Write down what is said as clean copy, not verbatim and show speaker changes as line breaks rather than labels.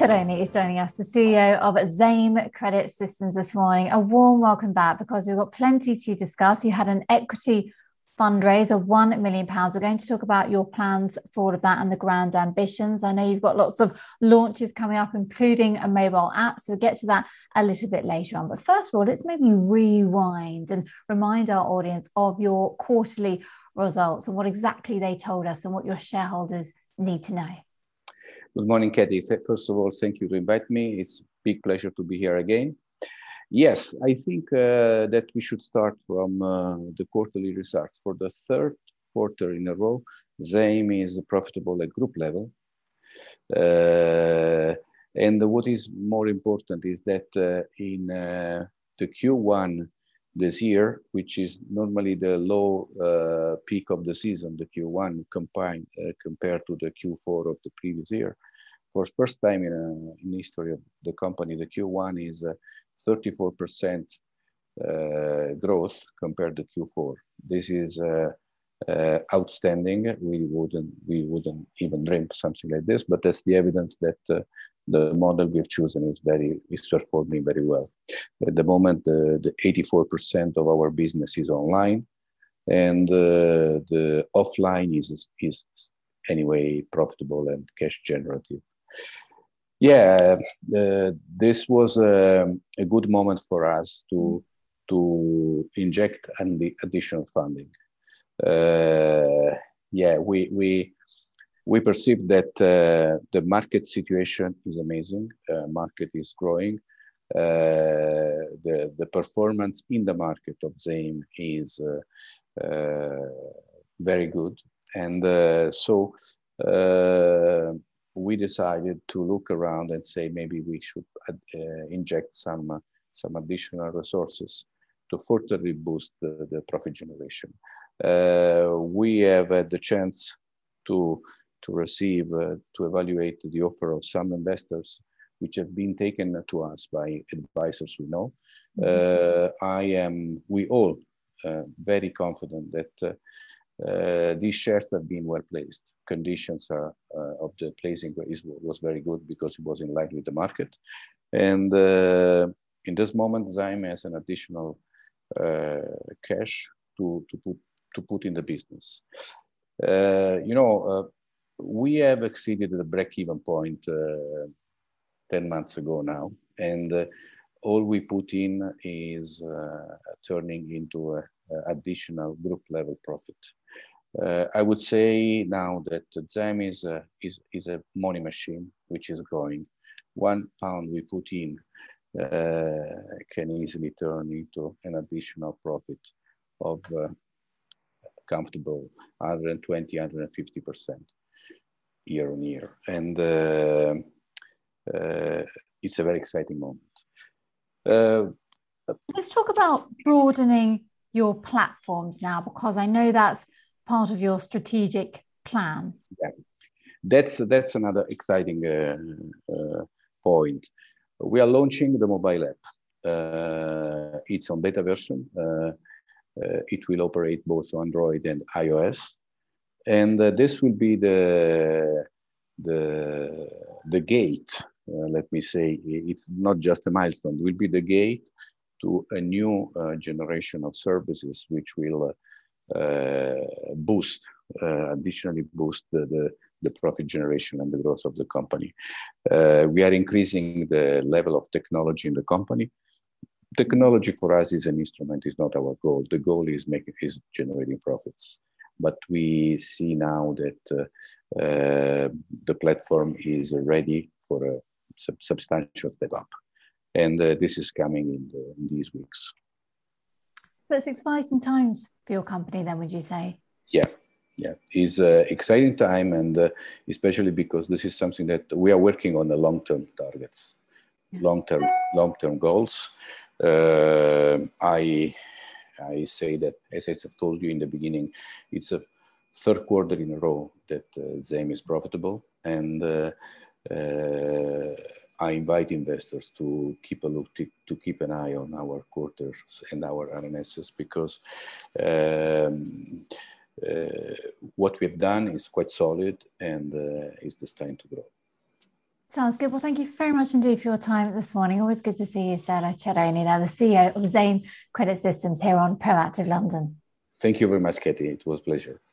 Anzalone is joining us, the CEO of Zaim Credit Systems this morning. A warm welcome back, because we've got plenty to discuss. You had an equity fundraise of £1 million. We're going to talk about your plans for all of that and the grand ambitions. I know you've got lots of launches coming up, including a mobile app. So we'll get to that a little bit later on. But first of all, let's maybe rewind and remind our audience of your quarterly results and what exactly they told us and what your shareholders need to know.
Good morning, Katie. First of all, thank you to invite me. It's a big pleasure to be here again. Yes, I think that we should start from the quarterly results. For the third quarter in a row, Zaim is profitable at group level. And what is more important is that in the Q1 this year, which is normally the low peak of the season, the Q1 compared to the Q4 of the previous year, for the first time in the history of the company, the Q1 is 34% growth compared to Q4. This is outstanding. We wouldn't even dream something like this, but that's the evidence that the model we've chosen is performing very well. At the moment, the 84% of our business is online, and the offline is anyway profitable and cash generative. Yeah, this was a good moment for us to inject additional funding. Yeah, we perceive that the market situation is amazing. Market is growing. The performance in the market of Zaim is very good, and so we decided to look around and say maybe we should inject some additional resources to further boost the profit generation. We have had the chance to receive, to evaluate the offer of some investors, which have been taken to us by advisors we know. We all very confident that these shares have been well placed. Conditions of the placing was very good because it was in line with the market. And in this moment, Zaim has an additional cash to put in the business. We have exceeded the break-even point 10 months ago now, and all we put in is turning into additional group level profit. I would say now that Zaim is a money machine which is growing. £1 we put in can easily turn into an additional profit of comfortable 120–150% year on year, and it's a very exciting moment.
Let's talk about broadening your platforms now, because I know that's part of your strategic plan.
Yeah, that's another exciting point. We are launching the mobile app. It's on beta version. It will operate both Android and iOS, and this will be the gate. Let me say, it's not just a milestone. It will be the gate to a new generation of services, which will additionally boost the profit generation and the growth of the company. We are increasing the level of technology in the company. Technology for us is an instrument, is not our goal. The goal is generating profits. But we see now that the platform is ready for a substantial step up. And this is coming in these weeks.
So it's exciting times for your company then, would you say?
Yeah. It's an exciting time, and especially because this is something that we are working on the long-term targets, long-term goals. I say that, as I told you in the beginning, it's a third quarter in a row that Zaim is profitable, and I invite investors to keep a look, to keep an eye on our quarters and our RNSs, because what we've done is quite solid and is destined to grow.
Sounds good. Well, thank you very much indeed for your time this morning. Always good to see you, Sarah Cerrone, now the CEO of Zaim Credit Systems here on Proactive London.
Thank you very much, Katie. It was a pleasure.